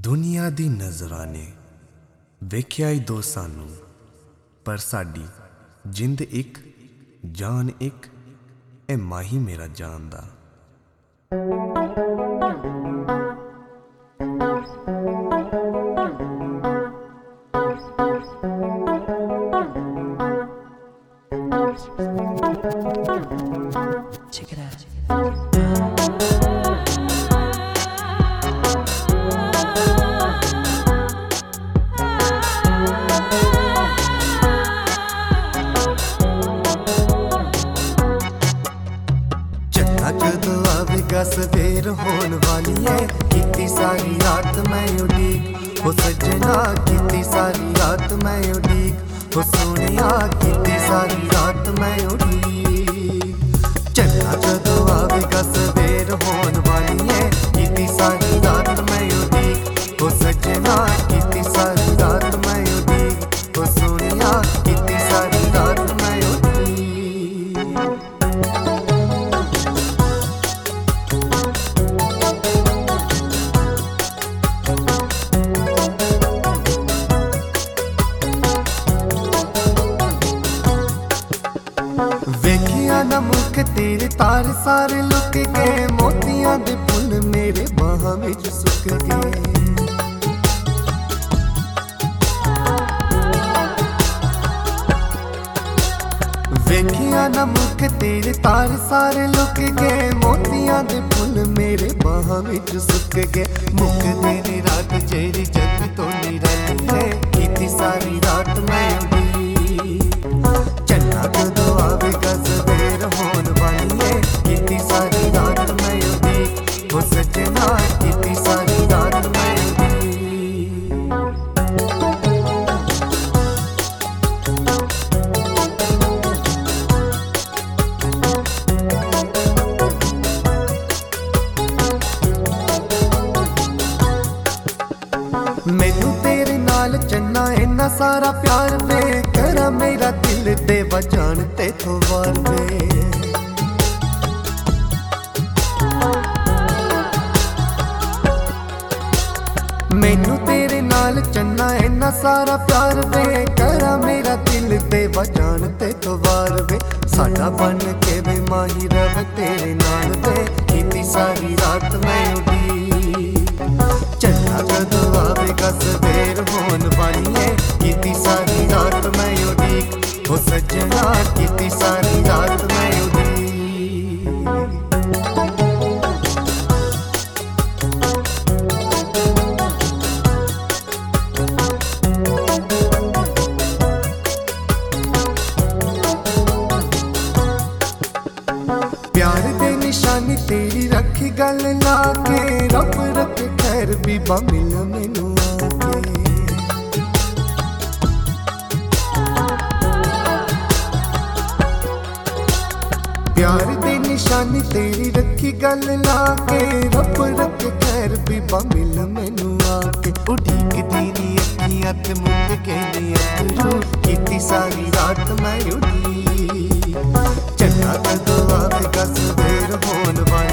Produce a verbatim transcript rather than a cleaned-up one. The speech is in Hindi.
दुनिया दी नज़रां ने वेख्या ही दो सानू, पर साडी जिंद एक जान एक, ए माही मेरा जान दा। Check it out. जदों आवेगा सवेर होन वाली है, कितनी सारी रात मैं उड़ीक, हो सजना कितनी सारी रात मैं उड़ीक, हो सोनिया कितनी सारी रात मैं उड़ीक। चन्ना जदों आवेगा सवेर होन वाली है, कितनी सारी रात मैं उड़ीक, हो सजना कितनी सारी रात मैं उड़ीक, हो सोनिया कितनी सारी रात मैं उड़ीक। वेखिया ना मुख तेरे तारे सारे लुक गए, मोतियां दे फुल मेरे बाहां विच सुक गए। वेखिया ना मुख तेरे तारे सारे लुक गए, मोतियां दे फुल मेरे बाहां विच सुक गए। मुख तेरी रात जेरी जग तो नी रही है, कितनी सारी रात मैं उड़ी। चन्ना जदों आवेगा सवेर होन वाली है, कितनी सारी रात मैं उड़ी, हो सजना कितनी सारी रात मैं उड़ी। मैनू तेरे नाल चन्ना इन्ना सारा प्यार वे, करा मेरा दिल दे बजान तेथों वार वे। मैनू तेरे नाल चन्ना इन्ना सारा प्यार वे, करा मेरा दिल दे बजान तेथों वार वे। साडा बन के वे माही रव तेरे नाल वे, कितनी सारी रात मैं उड़ी। चन्ना जदों आवेगा सवेर होन वाली है, कितनी सारी रात मैं उड़ीक, हो सजना कितनी सारी रात मैं उड़ीक। प्यार दे निशानी तेरी रखी गल ला के, रब रख खैर बीबा मिल मैनू आके। प्यार दे निशानी तेरी रखी गल ला के, रब रख खैर बीबा मिल मैनू आके। उड़ीक दी अखियां ते मुंड के नी अथरू, कितनी सारी रात मैं उड़ी। चन्ना जदों आवेगा सवेर होन वाली